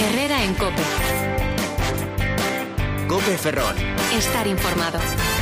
Herrera en COPE. COPE Ferrol. Estar informado.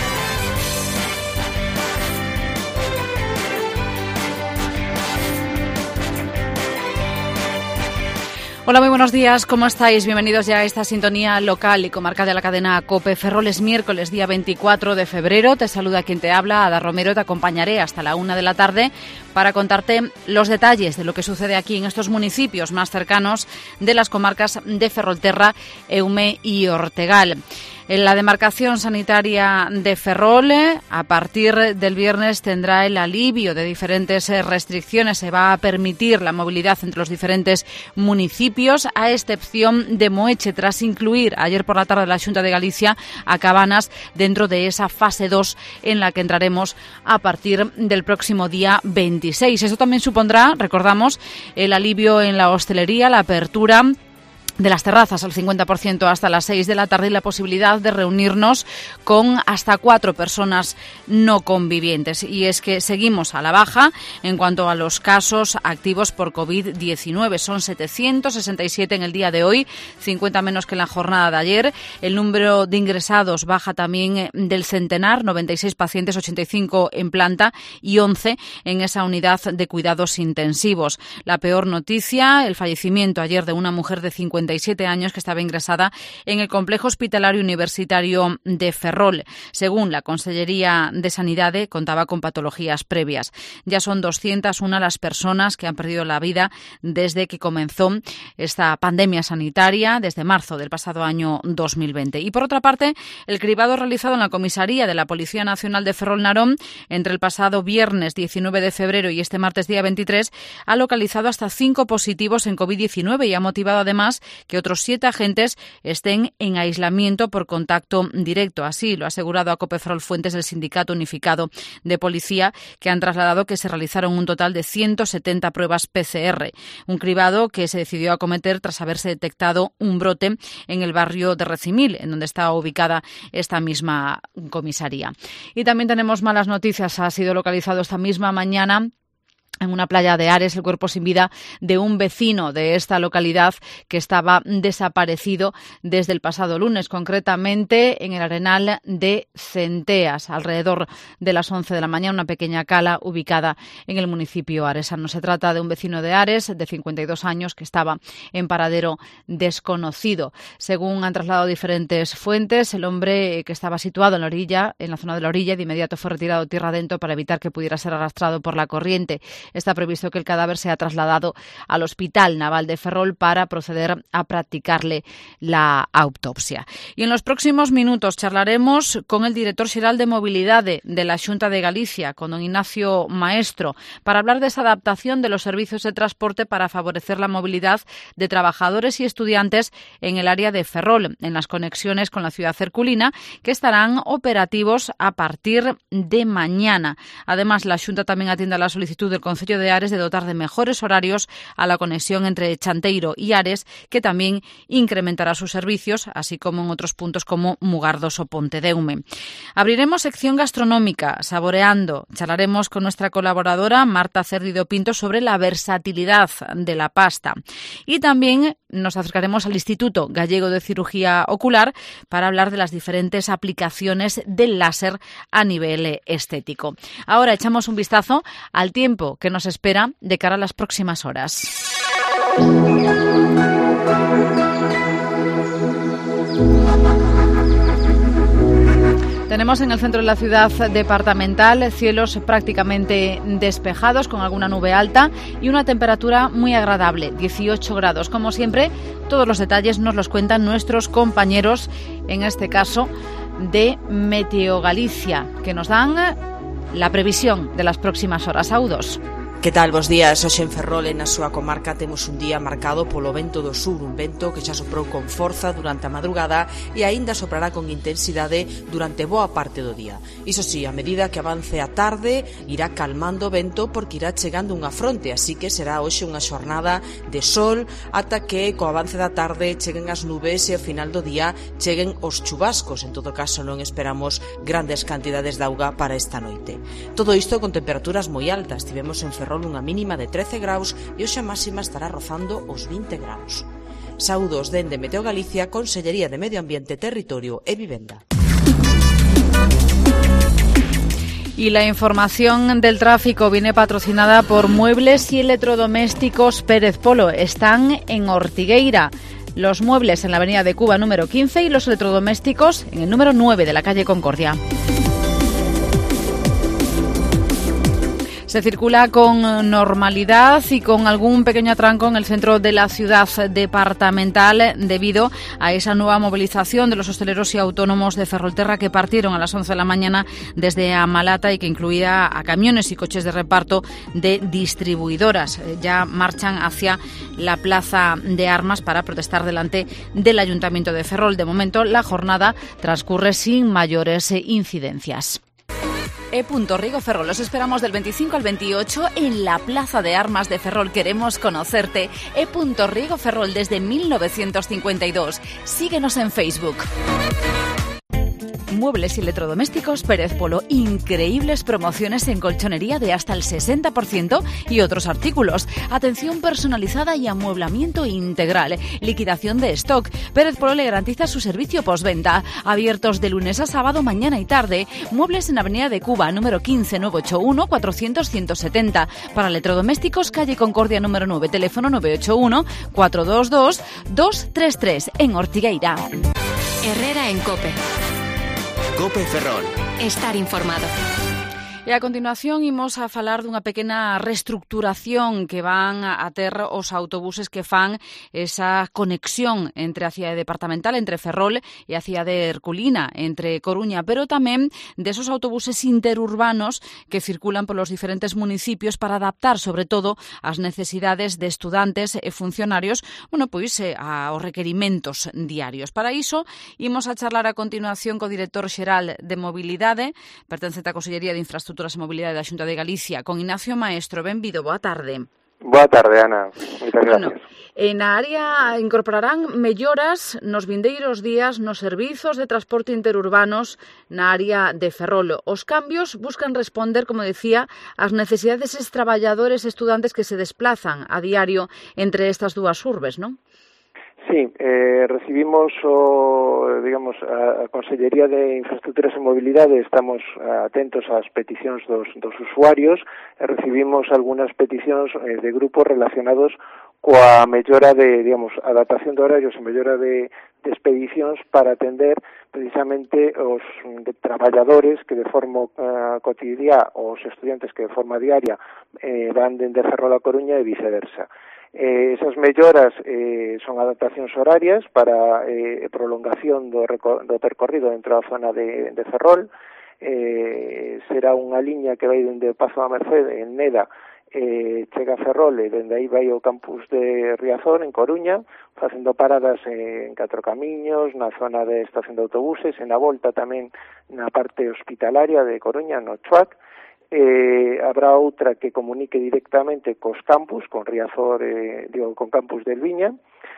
Hola, muy buenos días, ¿cómo estáis? Bienvenidos ya a esta sintonía local y comarcal de la cadena COPE Ferrol. Es miércoles, día 24 de febrero. Te saluda quien te habla, Ada Romero. Te acompañaré hasta la 1 de la tarde para contarte los detalles de lo que sucede aquí en estos municipios más cercanos de las comarcas de Ferrolterra, Eume y Ortegal. En la demarcación sanitaria de Ferrol, a partir del viernes tendrá el alivio de diferentes restricciones. Se va a permitir la movilidad entre los diferentes municipios, a excepción de Moeche, tras incluir ayer por la tarde la Xunta de Galicia a Cabanas dentro de esa fase 2 en la que entraremos a partir del próximo día 26. Eso también supondrá, recordamos, el alivio en la hostelería, la apertura de las terrazas al 50% hasta las 6 de la tarde y la posibilidad de reunirnos con hasta 4 personas no convivientes. Y es que seguimos a la baja en cuanto a los casos activos por COVID-19. Son 767 en el día de hoy, 50 menos que en la jornada de ayer. El número de ingresados baja también del centenar, 96 pacientes, 85 en planta y 11 en esa unidad de cuidados intensivos. La peor noticia, el fallecimiento ayer de una mujer de 57 años que estaba ingresada en el complejo hospitalario universitario de Ferrol. Según la Consellería de Sanidad, contaba con patologías previas. Ya son 201 las personas que han perdido la vida desde que comenzó esta pandemia sanitaria, desde marzo del pasado año 2020. Y por otra parte, el cribado realizado en la comisaría de la Policía Nacional de Ferrol-Narón entre el pasado viernes 19 de febrero y este martes día 23 ha localizado hasta 5 positivos en COVID-19 y ha motivado además que otros 7 agentes estén en aislamiento por contacto directo. Así lo ha asegurado a COPE Ferrol fuentes del Sindicato Unificado de Policía, que han trasladado que se realizaron un total de 170 pruebas PCR. Un cribado que se decidió acometer tras haberse detectado un brote en el barrio de Recimil, en donde está ubicada esta misma comisaría. Y también tenemos malas noticias. Ha sido localizado esta misma mañana en una playa de Ares el cuerpo sin vida de un vecino de esta localidad que estaba desaparecido desde el pasado lunes, concretamente en el arenal de Centeas, alrededor de las 11 de la mañana, una pequeña cala ubicada en el municipio aresano. Se trata de un vecino de Ares de 52 años que estaba en paradero desconocido. Según han trasladado diferentes fuentes, el hombre que estaba situado en la zona de la orilla, de inmediato fue retirado tierra adentro para evitar que pudiera ser arrastrado por la corriente. Está previsto que el cadáver sea trasladado al Hospital Naval de Ferrol para proceder a practicarle la autopsia. Y en los próximos minutos charlaremos con el director xeral de Mobilidade de la Xunta de Galicia, con don Ignacio Maestro, para hablar de esa adaptación de los servicios de transporte para favorecer la movilidad de trabajadores y estudiantes en el área de Ferrol, en las conexiones con la ciudad herculina, que estarán operativos a partir de mañana. Además, la Xunta también atiende a la solicitud del Concello de Ares de dotar de mejores horarios a la conexión entre Chanteiro y Ares, que también incrementará sus servicios, así como en otros puntos como Mugardos o Pontedeume. Abriremos sección gastronómica, Saboreando. Charlaremos con nuestra colaboradora Marta Cerdido Pinto sobre la versatilidad de la pasta. Y también nos acercaremos al Instituto Gallego de Cirugía Ocular para hablar de las diferentes aplicaciones del láser a nivel estético. Ahora echamos un vistazo al tiempo que nos espera de cara a las próximas horas. Tenemos en el centro de la ciudad departamental cielos prácticamente despejados con alguna nube alta y una temperatura muy agradable, 18 grados. Como siempre, todos los detalles nos los cuentan nuestros compañeros, en este caso de Meteo Galicia, que nos dan la previsión de las próximas horas. Audos. Que tal? Bos días. Hoxe en Ferrol, na súa comarca, temos un día marcado polo vento do sur, un vento que xa soprou con forza durante a madrugada e aínda soprará con intensidade durante boa parte do día. Iso sí, a medida que avance a tarde, irá calmando o vento porque irá chegando unha fronte, así que será hoxe unha xornada de sol ata que, co avance da tarde, cheguen as nubes e ao final do día cheguen os chubascos. En todo caso, non esperamos grandes cantidades de auga para esta noite. Todo isto con temperaturas moi altas. Tivemos en Ferrol unha mínima de 13 graus e hoxe a máxima estará rozando os 20 graus. Saúdos dende Meteo Galicia, Consellería de Medio Ambiente, Territorio e Vivenda. Y la información del tráfico viene patrocinada por Muebles y Electrodomésticos Pérez Polo. Están en Ortigueira. Los muebles en la avenida de Cuba número 15 y los electrodomésticos en el número 9 de la calle Concordia. Se circula con normalidad y con algún pequeño atranco en el centro de la ciudad departamental debido a esa nueva movilización de los hosteleros y autónomos de Ferrolterra que partieron a las 11 de la mañana desde Amalata y que incluía a camiones y coches de reparto de distribuidoras. Ya marchan hacia la Plaza de Armas para protestar delante del Ayuntamiento de Ferrol. De momento, la jornada transcurre sin mayores incidencias. Rigo Ferrol, los esperamos del 25 al 28 en la Plaza de Armas de Ferrol. Queremos conocerte. Rigo Ferrol desde 1952. Síguenos en Facebook. Muebles y electrodomésticos Pérez Polo. Increíbles promociones en colchonería de hasta el 60% y otros artículos. Atención personalizada y amueblamiento integral. Liquidación de stock. Pérez Polo le garantiza su servicio postventa. Abiertos de lunes a sábado, mañana y tarde. Muebles en Avenida de Cuba, número 15, 981 400 170. Para electrodomésticos, calle Concordia número 9, teléfono 981 422 233 en Ortigueira. Herrera en COPE. COPE Ferrol. Estar informado. E a continuación imos a falar dunha pequena reestructuración que van a ter os autobuses que fan esa conexión entre a cidade departamental, entre Ferrol e a cidade herculina, entre Coruña, pero tamén desos autobuses interurbanos que circulan polos diferentes municipios para adaptar, sobre todo, as necesidades de estudantes e funcionarios, aos requerimentos diarios. Para iso, imos a charlar a continuación co director xeral de Mobilidade, pertencente á Consellería de Infraestructuras e Mobilidade da Xunta de Galicia, con Ignacio Maestro. Benvido, boa tarde. Boa tarde, Ana. Moitas gracias. Na área incorporarán melloras nos vindeiros días nos servizos de transporte interurbanos na área de Ferrol. Os cambios buscan responder, como decía, ás necesidades des traballadores e estudantes que se desplazan a diario entre estas dúas urbes, non? Sí, recibimos a Consellería de Infraestructuras e Mobilidade, estamos atentos ás peticións dos usuarios e recibimos algunhas peticións de grupos relacionados coa mellora de, adaptación de horarios e mellora de expedicións para atender precisamente os traballadores que de forma cotidiana, os estudiantes que de forma diaria van dende Ferrol a Coruña e viceversa. Esas melloras son adaptacións horarias para prolongación do percorrido dentro da zona de Ferrol. Será unha liña que vai dende Pazo da Mercede en Neda, chega a Ferrol e dende aí vai ao campus de Riazor en Coruña, facendo paradas en Catro Camiños, na zona de estación de autobuses, e na volta tamén na parte hospitalaria de Coruña, no Chuac. Habrá outra que comunique directamente cos campus, con Riazor, con campus del Viña.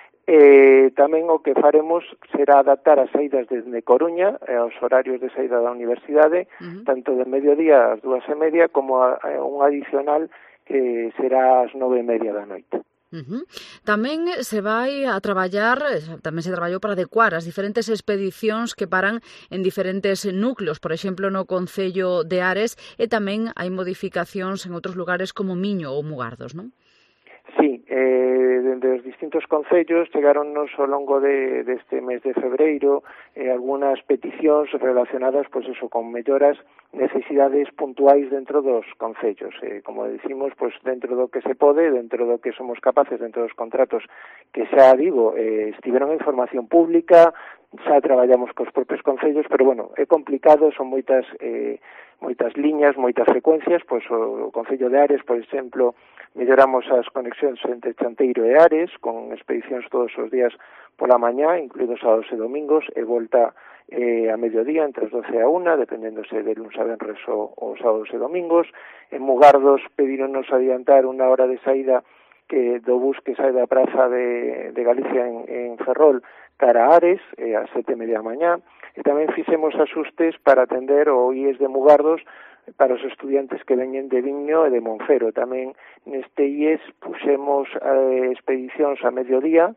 Tamén o que faremos será adaptar as saídas desde Coruña aos horarios de saída da universidade, tanto de mediodía ás 2:30 como un adicional que será ás 9:30 da noite. Tamén se vai a traballar, tamén se traballou para adecuar as diferentes expedicións que paran en diferentes núcleos, por exemplo, no Concello de Ares, e tamén hai modificacións en outros lugares como Miño ou Mugardos, non? Sí, dende os distintos concellos chegaronnos ao longo deste mes de febreiro algunhas peticións relacionadas con melloras, necesidades puntuais dentro dos concellos. Como decimos, dentro do que se pode, dentro do que somos capaces, dentro dos contratos que xa estiveron en información pública, xa traballamos cos propios concellos, pero é complicado, son moitas liñas, moitas frecuencias. O Concello de Ares, por exemplo, melloramos as conexións entre Chanteiro e Ares, con expedicións todos os días pola mañá, incluídos sábados e domingos, e volta a mediodía, entre as 12 e a 1, dependéndose de luns a venres ou sábados e domingos. En Mugardos pedironos adiantar unha hora de saída do bus que sai da Praza de Galicia en Ferrol cara a Ares, ás 7:30 da mañá, e tamén fixemos axustes para atender o IES de Mugardos para os estudiantes que veñen de Viño e de Monfero. Tamén neste IES puxemos expedicións a mediodía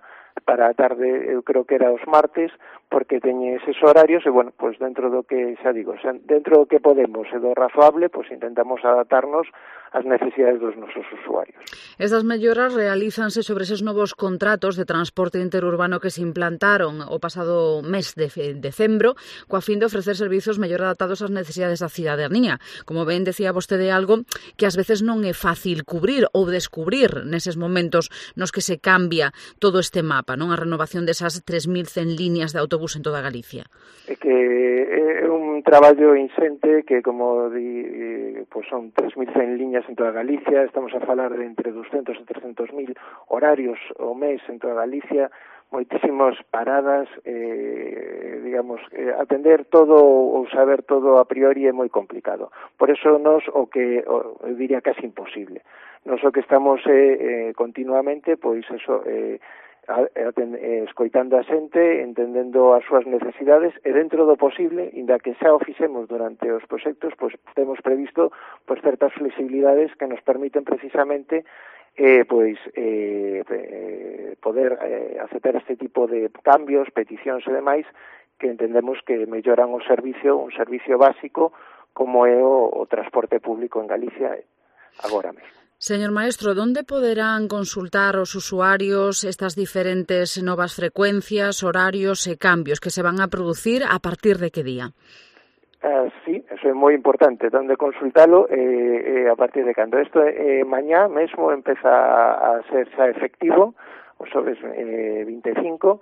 para a tarde, eu creo que era os martes, porque teñen eses horarios e, bueno, pois dentro do que, xa digo, dentro do que podemos e do razoable, pois intentamos adaptarnos ás necesidades dos nosos usuarios. Estas melloras realízanse sobre eses novos contratos de transporte interurbano que se implantaron o pasado mes de decembro, coa fin de ofrecer servizos mellor adaptados ás necesidades da cidadanía. Como ben decía vostede, algo que ás veces non é fácil cubrir ou descubrir neses momentos nos que se cambia todo este mapa, non? A renovación desas 3.100 líneas de autobús en toda Galicia. É que é un traballo insente que, como di, pues son 3.100 líneas en toda Galicia, estamos a falar de entre 200 e 300.000 horarios ao mes en toda Galicia, moitísimas paradas, digamos, atender todo ou saber todo a priori é moi complicado. Por eso nos eu diría casi imposible. Nos o que estamos continuamente, pois eso, escoitando a xente, entendendo as súas necesidades e dentro do posible, inda que xa o fixemos durante os proxectos, pois temos previsto pois certas flexibilidades que nos permiten precisamente poder aceptar este tipo de cambios, peticións e demais que entendemos que melloran un servicio básico como é o transporte público en Galicia agora mesmo. Señor Maestro, ¿dónde poderán consultar os usuarios estas diferentes novas frecuencias, horarios e cambios que se van a producir a partir de que día? Sí, eso é moi importante, donde consultalo a partir de cando. Isto mañá mesmo empeza a ser xa efectivo, o xoves 25,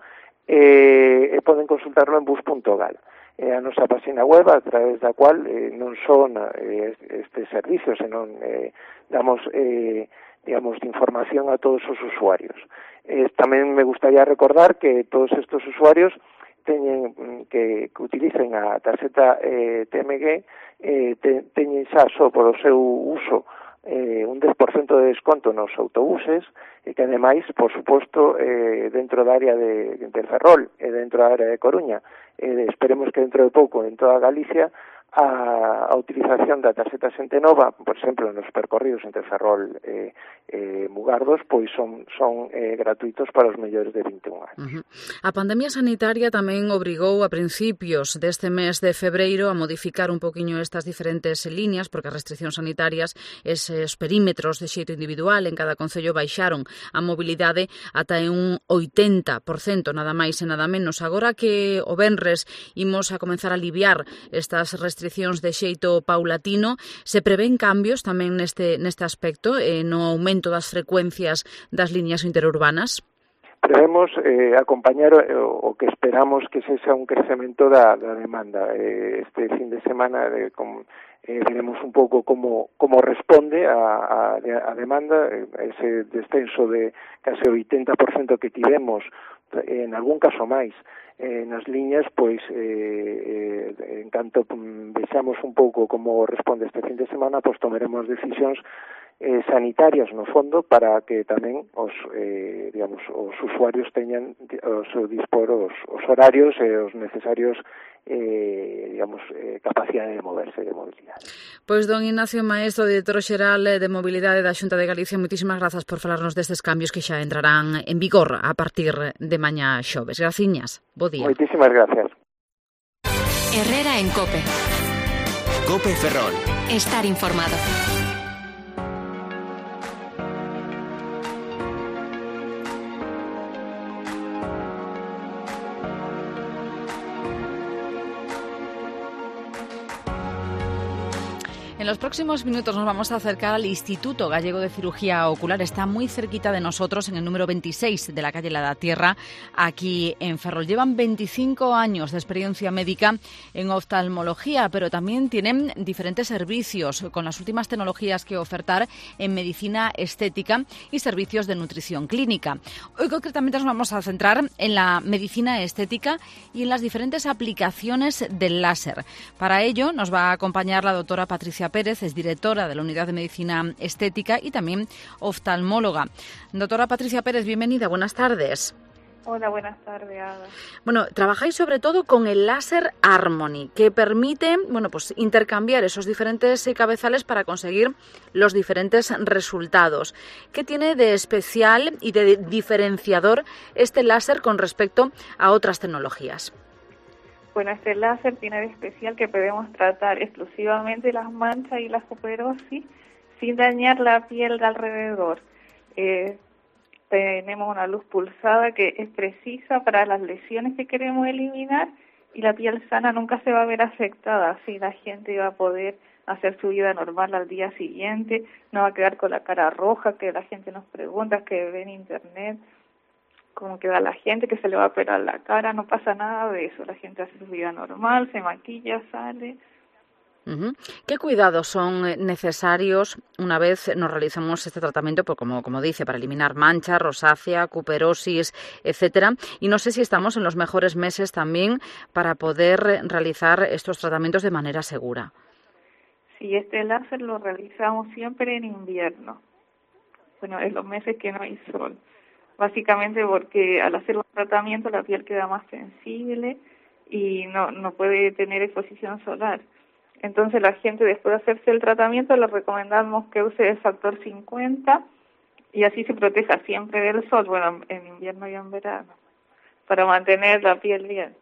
e poden consultarlo en bus.gal. A nosa página web, a través da cual non son estes servicios, senón damos, digamos, información a todos os usuarios. Tamén me gustaría recordar que todos estes usuarios teñen que utilicen a tarxeta TMG, teñen xa só polo seu uso un 10% de desconto nos autobuses e que, ademais, por suposto, dentro da área de Ferrol e dentro da área de Coruña, esperemos que dentro de pouco en toda Galicia a utilización da tarxeta Xente Nova, por exemplo, nos percorridos entre Ferrol e Mugardos, pois son gratuitos para os maiores de 21 anos. A pandemia sanitaria tamén obrigou a principios deste mes de febreiro a modificar un poquinho estas diferentes líneas, porque as restriccións sanitarias, eses perímetros de xeito individual en cada concello baixaron a mobilidade ata un 80%, nada máis e nada menos. Agora que o venres imos a comenzar a aliviar estas restriccións de xeito paulatino, se prevén cambios tamén neste aspecto, no aumento das frecuencias das líneas interurbanas? Prevemos acompañar o que esperamos que sexa un crecemento da demanda. Este fin de semana veremos un pouco como responde a demanda, ese descenso de case o 80% que tivemos, en algún caso máis, nas liñas, pois en canto vexamos un pouco como responde este fin de semana, pois tomaremos decisións sanitarias no fondo para que tamén os usuarios teñan o seu dispor os horarios e os necesarios capacidade de moverse, de movilidade. Pois don Ignacio Maestro, director xeral de Mobilidade da Xunta de Galicia, moitísimas grazas por falarnos destes cambios que xa entrarán en vigor a partir de mañá xoves. Graciñas, bo día. Moitísimas gracias. Herrera en COPE. COPE Ferrol. Estar informado. En los próximos minutos nos vamos a acercar al Instituto Gallego de Cirugía Ocular. Está muy cerquita de nosotros, en el número 26 de la calle La da Tierra, aquí en Ferrol. Llevan 25 años de experiencia médica en oftalmología, pero también tienen diferentes servicios con las últimas tecnologías que ofertar en medicina estética y servicios de nutrición clínica. Hoy concretamente nos vamos a centrar en la medicina estética y en las diferentes aplicaciones del láser. Para ello nos va a acompañar la doctora Patricia Pérez, es directora de la Unidad de Medicina Estética y también oftalmóloga. Doctora Patricia Pérez, bienvenida, buenas tardes. Hola, buenas tardes, Ada. Bueno, trabajáis sobre todo con el láser Harmony, que permite, pues intercambiar esos diferentes cabezales para conseguir los diferentes resultados. ¿Qué tiene de especial y de diferenciador este láser con respecto a otras tecnologías? Bueno, este láser tiene de especial que podemos tratar exclusivamente las manchas y la cuperosis sin dañar la piel de alrededor. Tenemos una luz pulsada que es precisa para las lesiones que queremos eliminar y la piel sana nunca se va a ver afectada. Así la gente va a poder hacer su vida normal al día siguiente, no va a quedar con la cara roja, que la gente nos pregunta, que ve en internet cómo queda la gente, que se le va a operar la cara. No pasa nada de eso, la gente hace su vida normal, se maquilla, sale. ¿Qué cuidados son necesarios una vez nos realizamos este tratamiento, pues como dice, para eliminar manchas, rosácea, cuperosis, etcétera? Y no sé si estamos en los mejores meses también para poder realizar estos tratamientos de manera segura. Sí, este láser lo realizamos siempre en invierno. Bueno, en los meses que no hay sol. Básicamente porque al hacer un tratamiento la piel queda más sensible y no puede tener exposición solar. Entonces la gente después de hacerse el tratamiento le recomendamos que use el factor 50 y así se proteja siempre del sol, bueno, en invierno y en verano, para mantener la piel bien.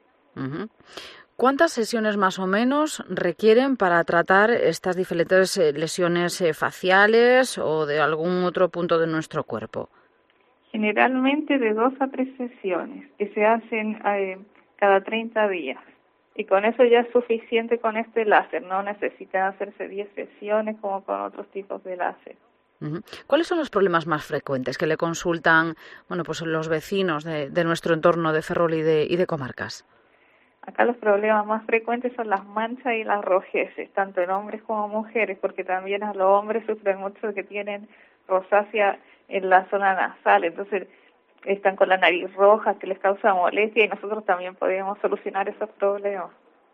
¿Cuántas sesiones más o menos requieren para tratar estas diferentes lesiones faciales o de algún otro punto de nuestro cuerpo? Generalmente de 2 a 3 sesiones que se hacen cada 30 días. Y con eso ya es suficiente con este láser, no necesitan hacerse 10 sesiones como con otros tipos de láser. ¿Cuáles son los problemas más frecuentes que le consultan los vecinos de nuestro entorno de Ferrol y de comarcas? Acá los problemas más frecuentes son las manchas y las rojeces, tanto en hombres como mujeres, porque también a los hombres sufren mucho de que tienen rosácea en la zona nasal, entonces están con la nariz roja, que les causa molestia y nosotros también podemos solucionar esos problemas.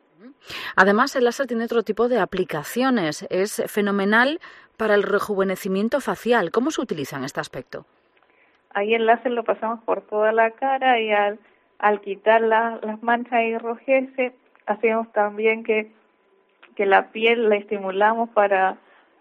Además, el láser tiene otro tipo de aplicaciones. Es fenomenal para el rejuvenecimiento facial. ¿Cómo se utiliza en este aspecto? Ahí el láser lo pasamos por toda la cara y al quitar las manchas y rojeces, hacemos también que la piel la estimulamos para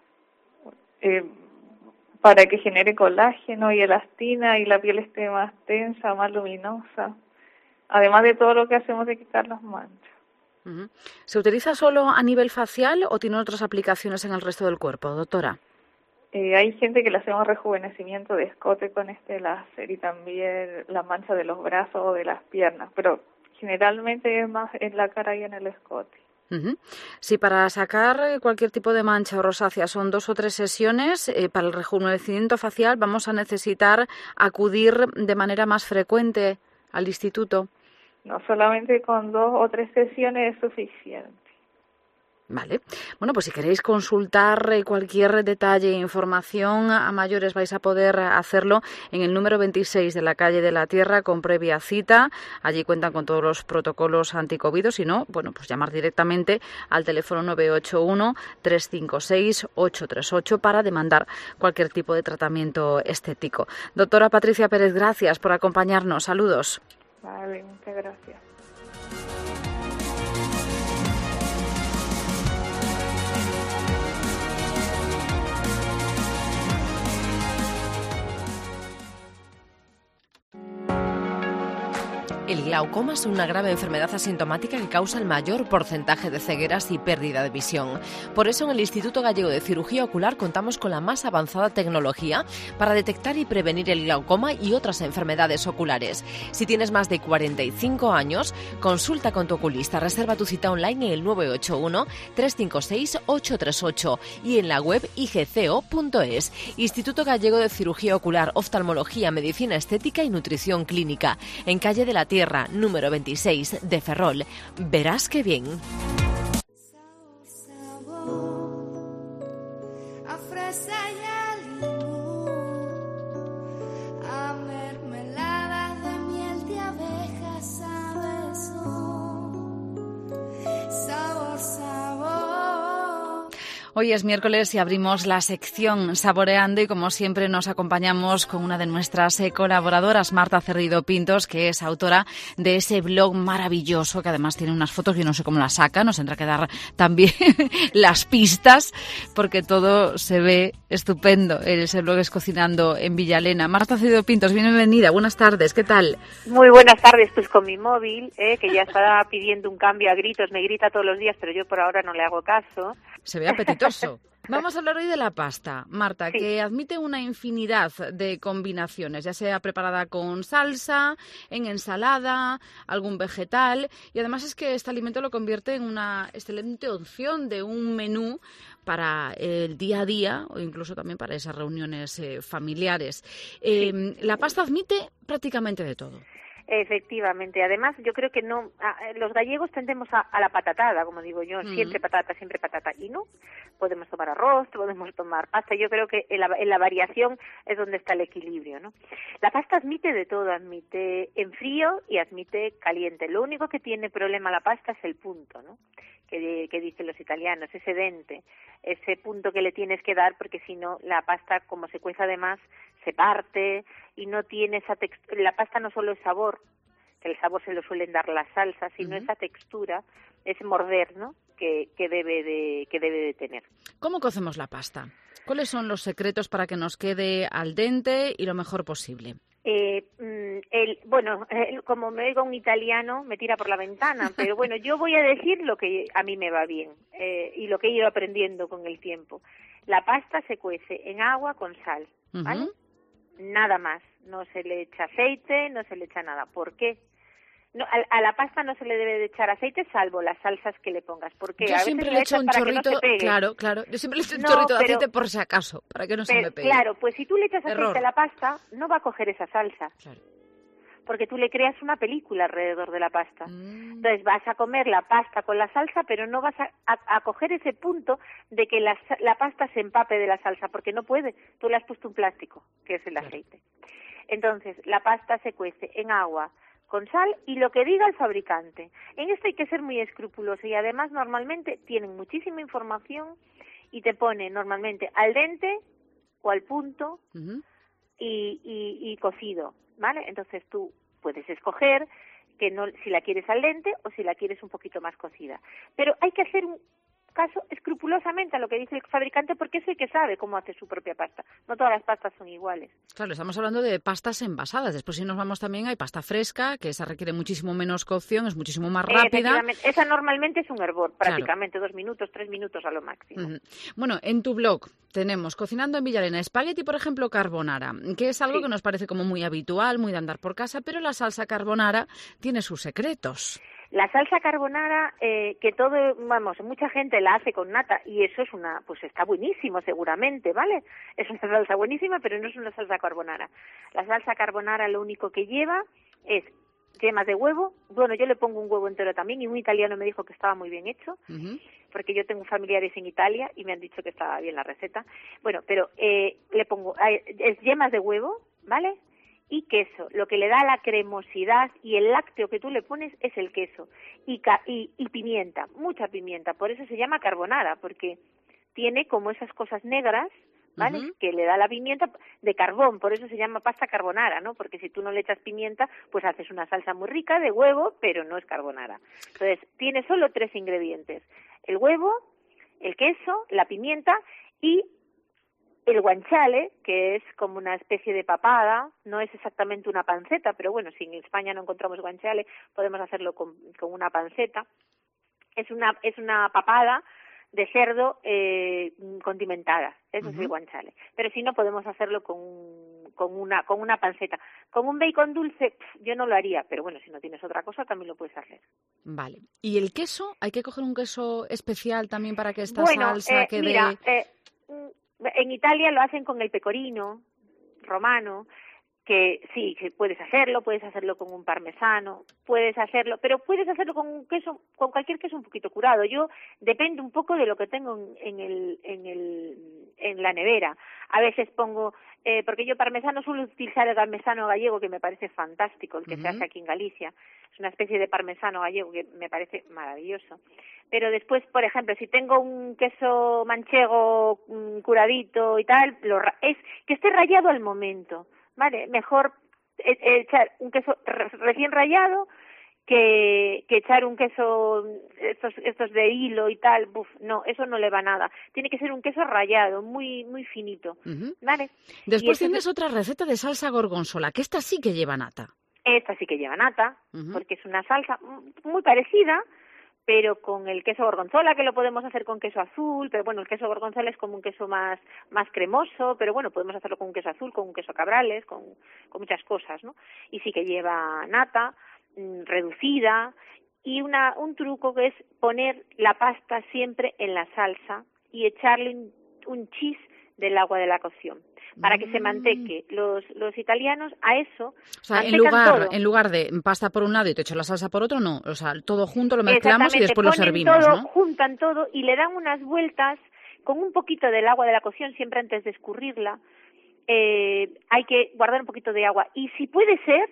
que genere colágeno y elastina y la piel esté más tensa, más luminosa, además de todo lo que hacemos de quitar las manchas. ¿Se utiliza solo a nivel facial o tiene otras aplicaciones en el resto del cuerpo, doctora? Hay gente que le hacemos rejuvenecimiento de escote con este láser y también la mancha de los brazos o de las piernas, pero generalmente es más en la cara y en el escote. Si para sacar cualquier tipo de mancha o rosácea son 2 o 3 sesiones, para el rejuvenecimiento facial vamos a necesitar acudir de manera más frecuente al instituto. No, solamente con 2 o 3 sesiones es suficiente. Vale. Bueno, pues si queréis consultar cualquier detalle e información a mayores vais a poder hacerlo en el número 26 de la calle de la Tierra con previa cita. Allí cuentan con todos los protocolos anticovid. Si no, pues llamar directamente al teléfono 981-356-838 para demandar cualquier tipo de tratamiento estético. Doctora Patricia Pérez, gracias por acompañarnos. Saludos. Vale, muchas gracias. El glaucoma es una grave enfermedad asintomática que causa el mayor porcentaje de cegueras y pérdida de visión. Por eso en el Instituto Gallego de Cirugía Ocular contamos con la más avanzada tecnología para detectar y prevenir el glaucoma y otras enfermedades oculares. Si tienes más de 45 años, consulta con tu oculista. Reserva tu cita online en el 981-356-838 y en la web igco.es. Instituto Gallego de Cirugía Ocular, Oftalmología, Medicina Estética y Nutrición Clínica. En calle de la Tierra, número 26 de Ferrol. Verás qué bien. Hoy es miércoles y abrimos la sección Saboreando y como siempre nos acompañamos con una de nuestras colaboradoras, Marta Cerrido Pintos, que es autora de ese blog maravilloso que además tiene unas fotos que yo no sé cómo las saca, nos tendrá que dar también las pistas porque todo se ve estupendo. Ese blog es Cocinando en Villalena. Marta Cerrido Pintos, bienvenida, buenas tardes, ¿qué tal? Muy buenas tardes, pues con mi móvil, que ya está pidiendo un cambio a gritos, me grita todos los días, pero yo por ahora no le hago caso. Se ve apetitoso. Vamos a hablar hoy de la pasta, Marta, Sí. que admite una infinidad de combinaciones, ya sea preparada con salsa, en ensalada, algún vegetal, y además es que este alimento lo convierte en una excelente opción de un menú para el día a día o incluso también para esas reuniones familiares. La pasta admite prácticamente de todo. Efectivamente, además yo creo que no, los gallegos tendemos a la patatada, como digo yo, siempre patata, y no, podemos tomar arroz, podemos tomar pasta, yo creo que en la variación es donde está el equilibrio, ¿no? La pasta admite de todo, admite en frío y admite caliente, lo único que tiene problema la pasta es el punto, ¿no? Que dicen los italianos, ese dente, ese punto que le tienes que dar porque si no la pasta como se cueza además se parte y no tiene esa textura. La pasta no solo es sabor, que el sabor se lo suelen dar las salsas, sino esa textura, ese morder, ¿no? que debe de tener. ¿Cómo cocemos la pasta? ¿Cuáles son los secretos para que nos quede al dente y lo mejor posible? Como me oiga un italiano, me tira por la ventana, pero bueno, yo voy a decir lo que a mí me va bien y lo que he ido aprendiendo con el tiempo. La pasta se cuece en agua con sal, ¿vale? Nada más, no se le echa aceite, no se le echa nada. ¿Por qué? No, a la pasta no se le debe de echar aceite salvo las salsas que le pongas. Porque yo siempre le echo un chorrito, claro, yo siempre le echo un chorrito de aceite por si acaso, para que no se me pegue. Claro, pues si tú le echas aceite a la pasta, no va a coger esa salsa. Claro. Porque tú le creas una película alrededor de la pasta. Entonces vas a comer la pasta con la salsa, pero no vas a coger ese punto de que la pasta se empape de la salsa, porque no puede. Tú le has puesto un plástico, que es el aceite. Entonces, la pasta se cuece en agua con sal y lo que diga el fabricante. En esto hay que ser muy escrupuloso y además normalmente tienen muchísima información y te pone normalmente al dente o al punto y cocido, ¿vale? Entonces tú puedes escoger que no, si la quieres al dente o si la quieres un poquito más cocida. Pero hay que hacer un caso escrupulosamente a lo que dice el fabricante porque es el que sabe cómo hace su propia pasta. No todas las pastas son iguales. Claro, estamos hablando de pastas envasadas. Después si nos vamos también hay pasta fresca, que esa requiere muchísimo menos cocción, es muchísimo más rápida. Esa normalmente es un hervor, prácticamente 2 minutos, 3 minutos a lo máximo. Bueno, en tu blog tenemos Cocinando en Villalena, espagueti, por ejemplo, carbonara, que es algo que nos parece como muy habitual, muy de andar por casa, pero la salsa carbonara tiene sus secretos. La salsa carbonara, mucha gente la hace con nata y eso es pues está buenísimo seguramente, ¿vale? Es una salsa buenísima, pero no es una salsa carbonara. La salsa carbonara lo único que lleva es yemas de huevo. Bueno, yo le pongo un huevo entero también y un italiano me dijo que estaba muy bien hecho, porque yo tengo familiares en Italia y me han dicho que estaba bien la receta. Bueno, pero le pongo es yemas de huevo, ¿vale? Y queso. Lo que le da la cremosidad y el lácteo que tú le pones es el queso. Y pimienta, mucha pimienta. Por eso se llama carbonara, porque tiene como esas cosas negras, ¿vale? Que le da la pimienta de carbón. Por eso se llama pasta carbonara, ¿no? Porque si tú no le echas pimienta, pues haces una salsa muy rica de huevo, pero no es carbonara. Entonces, tiene solo 3 ingredientes. El huevo, el queso, la pimienta y el guanciale, que es como una especie de papada, no es exactamente una panceta, pero bueno, si en España no encontramos guanciale, podemos hacerlo con una panceta. Es una papada de cerdo condimentada, eso es el guanciale. Pero si no, podemos hacerlo con una panceta. Con un bacon dulce, yo no lo haría, pero bueno, si no tienes otra cosa, también lo puedes hacer. Vale. ¿Y el queso? ¿Hay que coger un queso especial también para que esta salsa quede...? Mira, en Italia lo hacen con el pecorino romano, que sí, que puedes hacerlo con un parmesano, pero puedes hacerlo con un queso, con cualquier queso un poquito curado. Yo depende un poco de lo que tengo en la nevera. A veces pongo, porque yo parmesano suelo utilizar el parmesano gallego, que me parece fantástico, el que se hace aquí en Galicia. Es una especie de parmesano gallego que me parece maravilloso. Pero después, por ejemplo, si tengo un queso manchego curadito y tal, es que esté rallado al momento. Vale, mejor echar un queso recién rallado que echar un queso estos de hilo y tal. No, eso no le va nada. Tiene que ser un queso rallado, muy muy finito. ¿Vale? Después tienes otra receta de salsa gorgonzola, que esta sí que lleva nata. Esta sí que lleva nata, porque es una salsa muy parecida, pero con el queso gorgonzola, que lo podemos hacer con queso azul, pero bueno, el queso gorgonzola es como un queso más cremoso, pero bueno, podemos hacerlo con un queso azul, con un queso cabrales, con muchas cosas, ¿no? Y sí que lleva nata reducida, y un truco que es poner la pasta siempre en la salsa y echarle un chis del agua de la cocción, para que se manteque. Los italianos a eso, o sea, en lugar de pasta por un lado y te echo la salsa por otro, no, o sea, todo junto lo mezclamos y después lo servimos, todo, ¿no? Juntan todo y le dan unas vueltas con un poquito del agua de la cocción, siempre antes de escurrirla. Hay que guardar un poquito de agua, y si puede ser,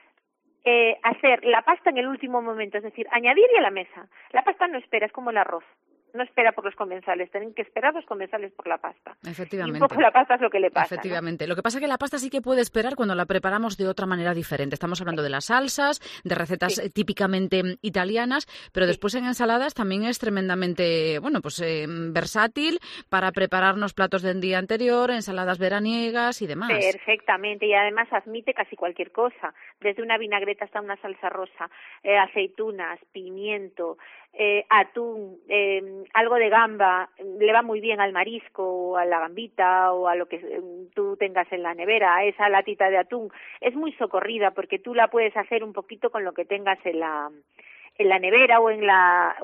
hacer la pasta en el último momento, es decir, añadirla a la mesa. La pasta no espera, es como el arroz. No espera por los comensales, tienen que esperar los comensales por la pasta. Efectivamente. Y un poco la pasta es lo que le pasa. Efectivamente. ¿No? Lo que pasa es que la pasta sí que puede esperar cuando la preparamos de otra manera diferente. Estamos hablando de las salsas, de recetas típicamente italianas, pero después en ensaladas también es tremendamente, versátil para prepararnos platos del día anterior, ensaladas veraniegas y demás. Perfectamente, y además admite casi cualquier cosa, desde una vinagreta hasta una salsa rosa, aceitunas, pimiento, atún, algo de gamba, le va muy bien al marisco o a la gambita o a lo que tú tengas en la nevera, a esa latita de atún. Es muy socorrida porque tú la puedes hacer un poquito con lo que tengas en la nevera o en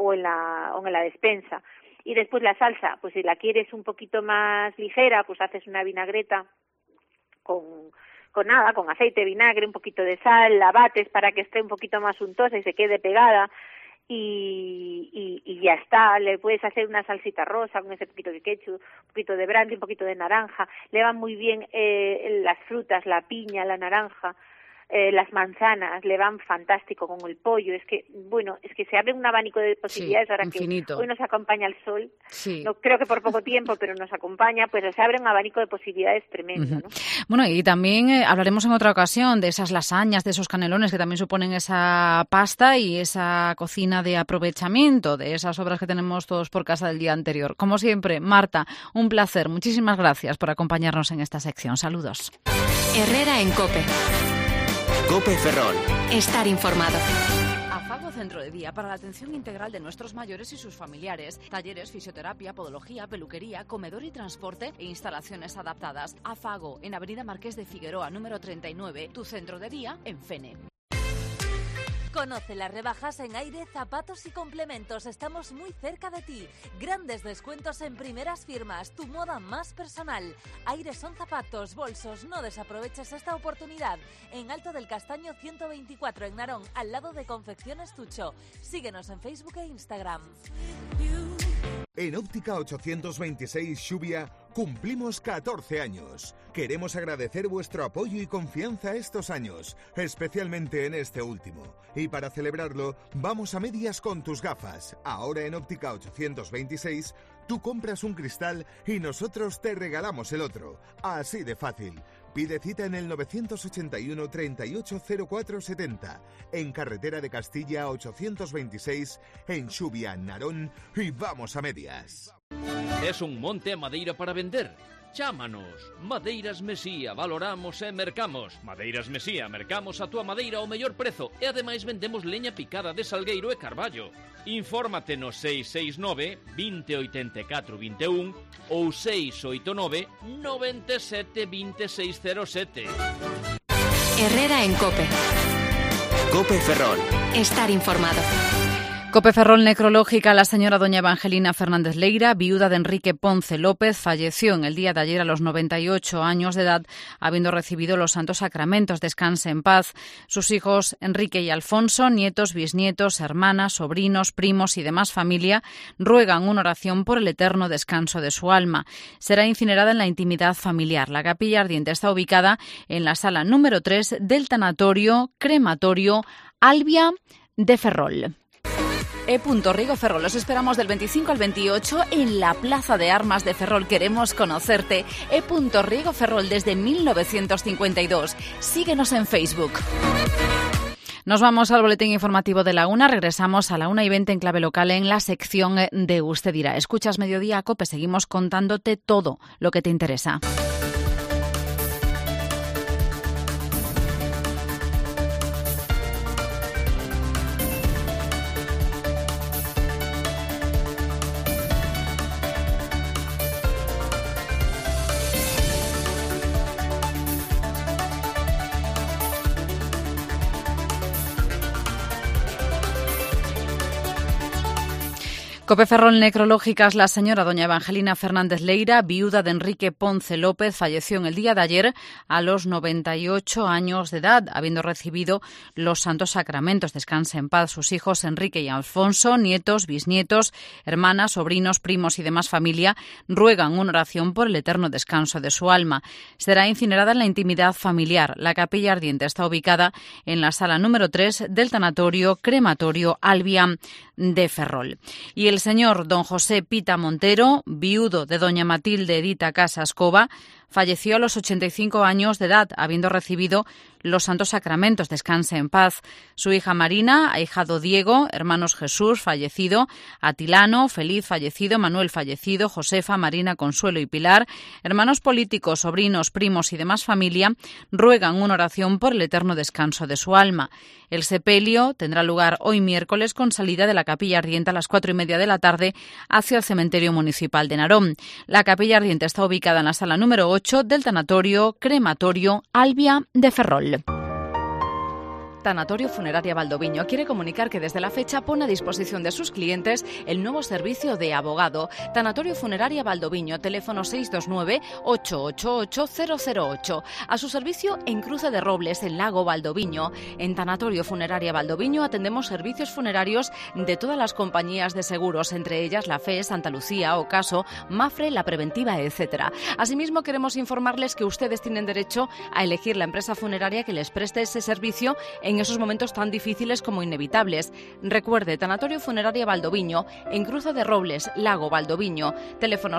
la despensa. Y después la salsa, pues si la quieres un poquito más ligera, pues haces una vinagreta con aceite, vinagre, un poquito de sal, la bates para que esté un poquito más untosa y se quede pegada. Y ya está. Le puedes hacer una salsita rosa con ese poquito de ketchup, un poquito de brandy, un poquito de naranja. Le van muy bien las frutas, la piña, la naranja, las manzanas, le van fantástico con el pollo. Es que se abre un abanico de posibilidades ahora infinito. Que hoy nos acompaña el sol. Sí. No creo que por poco tiempo, pero nos acompaña, pues se abre un abanico de posibilidades tremendo, ¿no? Bueno, y también hablaremos en otra ocasión de esas lasañas, de esos canelones que también suponen esa pasta y esa cocina de aprovechamiento, de esas obras que tenemos todos por casa del día anterior. Como siempre, Marta, un placer. Muchísimas gracias por acompañarnos en esta sección. Saludos. Herrera en COPE. COPE Ferrol. Estar informado. AFAGO Centro de Día para la atención integral de nuestros mayores y sus familiares. Talleres, fisioterapia, podología, peluquería, comedor y transporte e instalaciones adaptadas. AFAGO en Avenida Marqués de Figueroa, número 39, tu centro de día en Fene. Conoce las rebajas en Aire, zapatos y complementos. Estamos muy cerca de ti. Grandes descuentos en primeras firmas. Tu moda más personal. Aire son zapatos, bolsos. No desaproveches esta oportunidad. En Alto del Castaño 124 en Narón, al lado de Confecciones Tucho. Síguenos en Facebook e Instagram. En Óptica 826 Xubia cumplimos 14 años. Queremos agradecer vuestro apoyo y confianza estos años, especialmente en este último. Y para celebrarlo, vamos a medias con tus gafas. Ahora en Óptica 826, tú compras un cristal y nosotros te regalamos el otro. Así de fácil. Pide cita en el 981 380470, en Carretera de Castilla 826, en Xubia, Narón, y vamos a medias. Es un monte a madeira para vender? Chámanos. Madeiras Mesía, valoramos e mercamos. Madeiras Mesía, mercamos a túa madeira ao mellor prezo e ademais vendemos leña picada de salgueiro e carballo. Infórmate no 669 2084 21 ou 689 97 2607. Herrera en COPE. COPE Ferrol. Estar informado. COPE Ferrol necrológica. La señora doña Evangelina Fernández Leira, viuda de Enrique Ponce López, falleció en el día de ayer a los 98 años de edad, habiendo recibido los santos sacramentos. Descanse en paz. Sus hijos Enrique y Alfonso, nietos, bisnietos, hermanas, sobrinos, primos y demás familia ruegan una oración por el eterno descanso de su alma. Será incinerada en la intimidad familiar. La capilla ardiente está ubicada en la sala número 3 del tanatorio crematorio Albia de Ferrol. Rigo Ferrol, los esperamos del 25 al 28 en la Plaza de Armas de Ferrol. Queremos conocerte. Rigo Ferrol desde 1952. Síguenos en Facebook. Nos vamos al boletín informativo de la 1. Regresamos a la 1:20 en clave local en la sección de Usted dirá. Escuchas Mediodía COPE. Seguimos contándote todo lo que te interesa. COPE Ferrol necrológicas. La señora doña Evangelina Fernández Leira, viuda de Enrique Ponce López, falleció en el día de ayer a los 98 años de edad, habiendo recibido los santos sacramentos. Descanse en paz. Sus hijos Enrique y Alfonso, nietos, bisnietos, hermanas, sobrinos, primos y demás familia ruegan una oración por el eterno descanso de su alma. Será incinerada en la intimidad familiar. La capilla ardiente está ubicada en la sala número 3 del tanatorio crematorio Albia de Ferrol. Y el señor don José Pita Montero, viudo de doña Matilde Edita Casas Cova, falleció a los 85 años de edad, habiendo recibido los santos sacramentos. Descanse en paz. Su hija Marina, ahijado Diego, hermanos Jesús, fallecido, Atilano, Feliz, fallecido, Manuel, fallecido, Josefa, Marina, Consuelo y Pilar, hermanos políticos, sobrinos, primos y demás familia, ruegan una oración por el eterno descanso de su alma. El sepelio tendrá lugar hoy miércoles con salida de la capilla ardiente a las 4:30 de la tarde hacia el cementerio municipal de Narón. La capilla ardiente está ubicada en la sala número 8 del tanatorio crematorio Albia de Ferrol. Tanatorio Funeraria Valdoviño quiere comunicar que desde la fecha pone a disposición de sus clientes el nuevo servicio de abogado. Tanatorio Funeraria Valdoviño, teléfono 629-888-008. A su servicio en Cruce de Robles, en Lago Valdoviño. En Tanatorio Funeraria Valdoviño atendemos servicios funerarios de todas las compañías de seguros, entre ellas la FE, Santa Lucía, Ocaso, Mafre, La Preventiva, etc. Asimismo, queremos informarles que ustedes tienen derecho a elegir la empresa funeraria que les preste ese servicio en esos momentos tan difíciles como inevitables. Recuerde, Tanatorio Funeraria Valdoviño, en Cruce de Robles, Lago Valdoviño, teléfono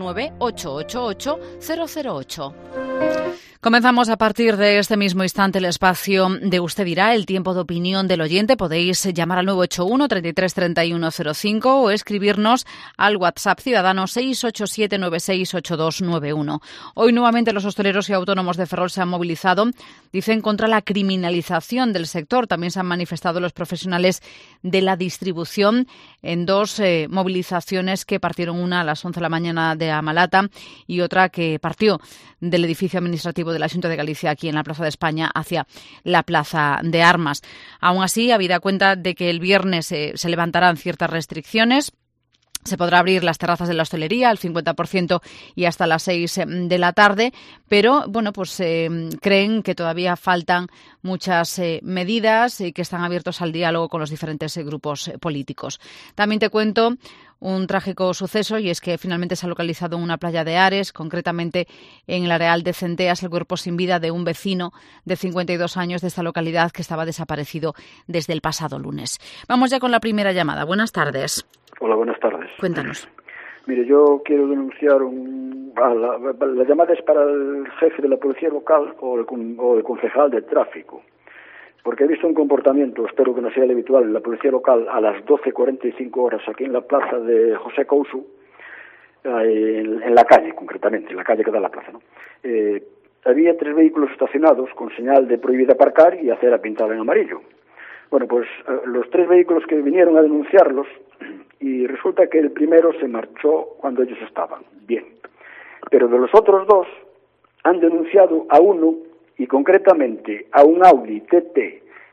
629-888-008. Comenzamos a partir de este mismo instante el espacio de Usted dirá, el tiempo de opinión del oyente. Podéis llamar al 981 33 31 05 o escribirnos al WhatsApp ciudadano 687 968291. Hoy nuevamente los hosteleros y autónomos de Ferrol se han movilizado, dicen, contra la criminalización del sector. También se han manifestado los profesionales de la distribución en dos movilizaciones que partieron, una a las 11 de la mañana de Amalata y otra que partió del edificio administrativo del Asunto de Galicia aquí en la Plaza de España hacia la Plaza de Armas. Aún así, habida cuenta de que el viernes se levantarán ciertas restricciones, se podrá abrir las terrazas de la hostelería al 50% y hasta las 6 de la tarde, pero bueno, pues creen que todavía faltan muchas medidas y que están abiertos al diálogo con los diferentes grupos políticos. También te cuento un trágico suceso, y es que finalmente se ha localizado en una playa de Ares, concretamente en el Areal de Centeas, el cuerpo sin vida de un vecino de 52 años de esta localidad que estaba desaparecido desde el pasado lunes. Vamos ya con la primera llamada. Buenas tardes. Hola, buenas tardes. Cuéntanos. Mire, yo quiero denunciar la llamada es para el jefe de la policía local o el concejal de tráfico, porque he visto un comportamiento, espero que no sea el habitual, en la policía local a las 12:45 horas aquí en la plaza de José Couso, en la calle, concretamente, en la calle que da a la plaza, ¿no? Había 3 vehículos estacionados con señal de prohibido aparcar y acera pintada en amarillo. Bueno, pues los 3 vehículos que vinieron a denunciarlos, y resulta que el primero se marchó cuando ellos estaban, bien. Pero de los otros 2 han denunciado a uno, y concretamente a un Audi TT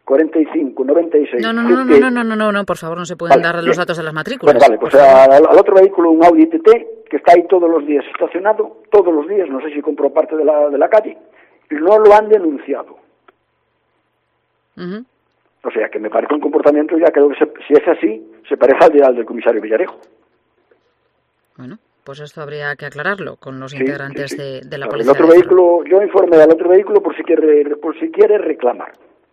45, 96... No, por favor, no se pueden dar los datos de las matrículas. Bueno, vale, pues al otro vehículo, un Audi TT, que está ahí todos los días estacionado, todos los días, no sé si compró parte de la calle, y no lo han denunciado. O sea, que me parece un comportamiento, ya creo que si es así, se parece al del comisario Villarejo. Bueno, pues esto habría que aclararlo con los integrantes de la policía. El otro vehículo, yo informé al otro vehículo por si quiere reclamar.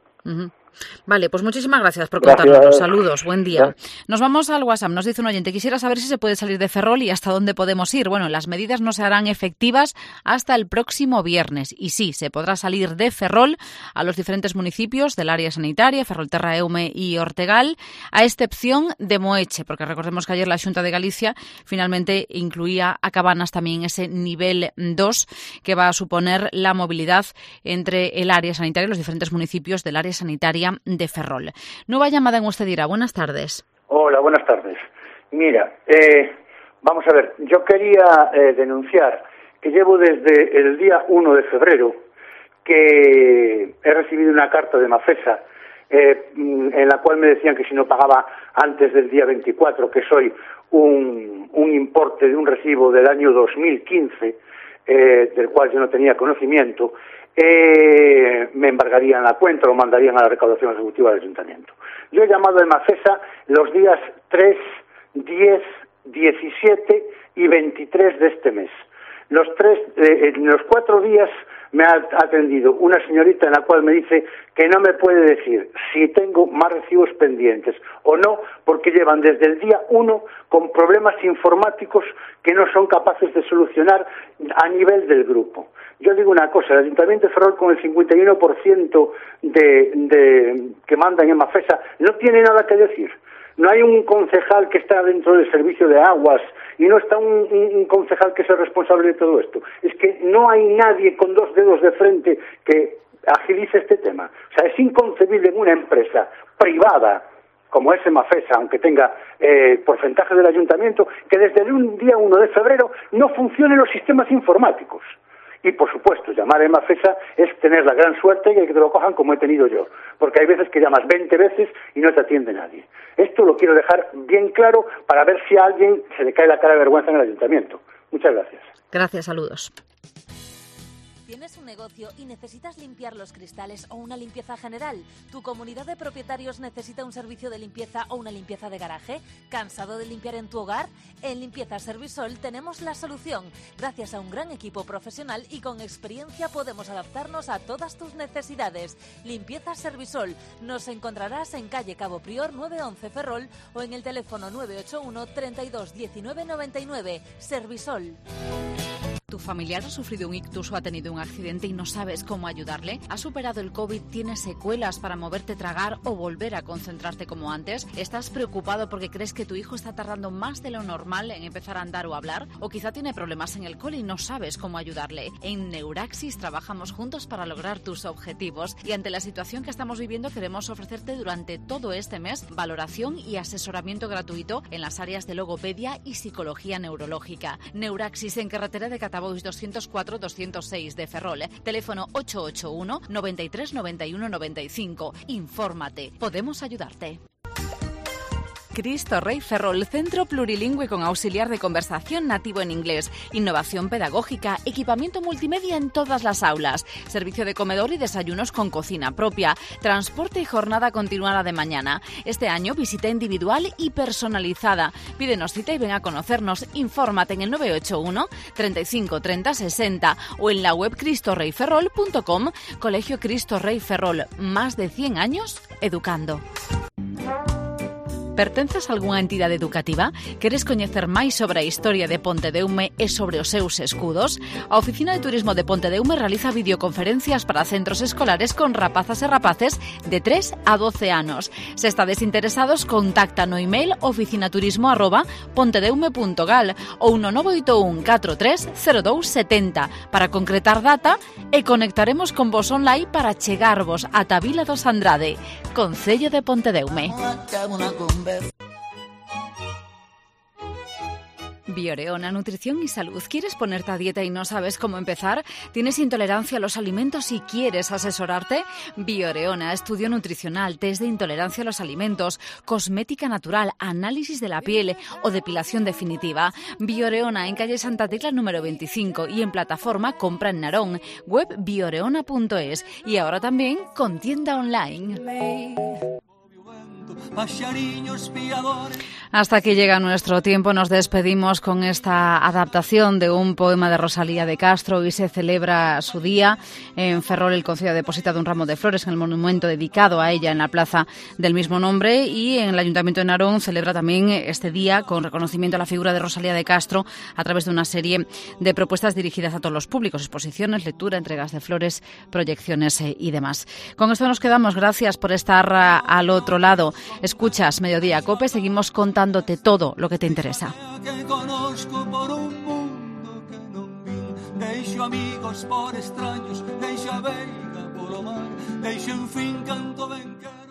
Vale, pues muchísimas gracias por contarnos. Saludos, buen día. Nos vamos al WhatsApp. Nos dice un oyente, quisiera saber si se puede salir de Ferrol y hasta dónde podemos ir. Bueno, las medidas no se harán efectivas hasta el próximo viernes. Y sí, se podrá salir de Ferrol a los diferentes municipios del área sanitaria, Ferrolterra, Eume y Ortegal, a excepción de Moeche, porque recordemos que ayer la Xunta de Galicia finalmente incluía a Cabanas también ese nivel 2 que va a suponer la movilidad entre el área sanitaria y los diferentes municipios del área sanitaria de Ferrol. Nueva llamada en usted dirá. Buenas tardes. Hola, buenas tardes. Mira, vamos a ver, yo quería denunciar que llevo desde el día 1 de febrero que he recibido una carta de Mafesa en la cual me decían que si no pagaba antes del día 24, que soy un importe de un recibo del año 2015, del cual yo no tenía conocimiento, me embargarían la cuenta, lo mandarían a la recaudación ejecutiva del ayuntamiento. Yo he llamado a Mafesa los días 3, 10, 17 y 23 de este mes. En los 4 días me ha atendido una señorita en la cual me dice que no me puede decir si tengo más recibos pendientes o no, porque llevan desde el día 1 con problemas informáticos que no son capaces de solucionar a nivel del grupo. Yo digo una cosa, el Ayuntamiento de Ferrol con el 51% que mandan en Mafesa no tiene nada que decir. No hay un concejal que está dentro del servicio de aguas y no está un concejal que es el responsable de todo esto. Es que no hay nadie con 2 dedos de frente que agilice este tema. O sea, es inconcebible en una empresa privada como es Mafesa, aunque tenga porcentaje del ayuntamiento, que desde el día 1 de febrero no funcionen los sistemas informáticos. Y, por supuesto, llamar a Mafesa es tener la gran suerte y que te lo cojan como he tenido yo. Porque hay veces que llamas 20 veces y no te atiende nadie. Esto lo quiero dejar bien claro para ver si a alguien se le cae la cara de vergüenza en el ayuntamiento. Muchas gracias. Gracias, saludos. ¿Tienes un negocio y necesitas limpiar los cristales o una limpieza general? ¿Tu comunidad de propietarios necesita un servicio de limpieza o una limpieza de garaje? ¿Cansado de limpiar en tu hogar? En Limpieza Servisol tenemos la solución. Gracias a un gran equipo profesional y con experiencia podemos adaptarnos a todas tus necesidades. Limpieza Servisol. Nos encontrarás en calle Cabo Prior 911 Ferrol o en el teléfono 981 32 19 99. Servisol. ¿Tu familiar ha sufrido un ictus o ha tenido un accidente y no sabes cómo ayudarle? ¿Has superado el COVID? ¿Tienes secuelas para moverte, tragar o volver a concentrarte como antes? ¿Estás preocupado porque crees que tu hijo está tardando más de lo normal en empezar a andar o hablar? ¿O quizá tiene problemas en el cole y no sabes cómo ayudarle? En Neuraxis trabajamos juntos para lograr tus objetivos y ante la situación que estamos viviendo queremos ofrecerte durante todo este mes valoración y asesoramiento gratuito en las áreas de logopedia y psicología neurológica. Neuraxis en carretera de Catabois 204-206 de Ferrol. Teléfono 881 93 91 95. Infórmate. Podemos ayudarte. Cristo Rey Ferrol, centro plurilingüe con auxiliar de conversación nativo en inglés, innovación pedagógica, equipamiento multimedia en todas las aulas, servicio de comedor y desayunos con cocina propia, transporte y jornada continuada de mañana. Este año visita individual y personalizada. Pídenos cita y ven a conocernos. Infórmate en el 981 35 30 60 o en la web cristorreyferrol.com. Colegio Cristo Rey Ferrol, más de 100 años educando. Pertences a algunha entidade educativa? Queres coñecer máis sobre a historia de Pontedeume e sobre os seus escudos? A Oficina de Turismo de Pontedeume realiza videoconferencias para centros escolares con rapazas e rapaces de 3 a 12 anos. Se estades interesados, contacta no email oficinaturismo@pontedeume.gal ou no 981 43 02 70 para concretar data e conectaremos con vos online para chegarvos ata Vila dos Andrade, Concello de Pontedeume. Bioreona, nutrición y salud. ¿Quieres ponerte a dieta y no sabes cómo empezar? ¿Tienes intolerancia a los alimentos y quieres asesorarte? Bioreona, estudio nutricional, test de intolerancia a los alimentos, cosmética natural, análisis de la piel o depilación definitiva. Bioreona en calle Santa Tecla número 25 y en plataforma compra en Narón, web bioreona.es y ahora también con tienda online. Hasta aquí llega nuestro tiempo. Nos despedimos con esta adaptación de un poema de Rosalía de Castro. Hoy se celebra su día. En Ferrol el concello ha depositado un ramo de flores en el monumento dedicado a ella en la plaza del mismo nombre, y en el Ayuntamiento de Narón celebra también este día con reconocimiento a la figura de Rosalía de Castro a través de una serie de propuestas dirigidas a todos los públicos: exposiciones, lectura, entregas de flores, proyecciones y demás. Con esto nos quedamos. Gracias por estar al otro lado. Escuchas Mediodía Cope, seguimos contándote todo lo que te interesa. Deixo amigos por extraños, deixo a veiga por o mar, deixo en fin canto ben que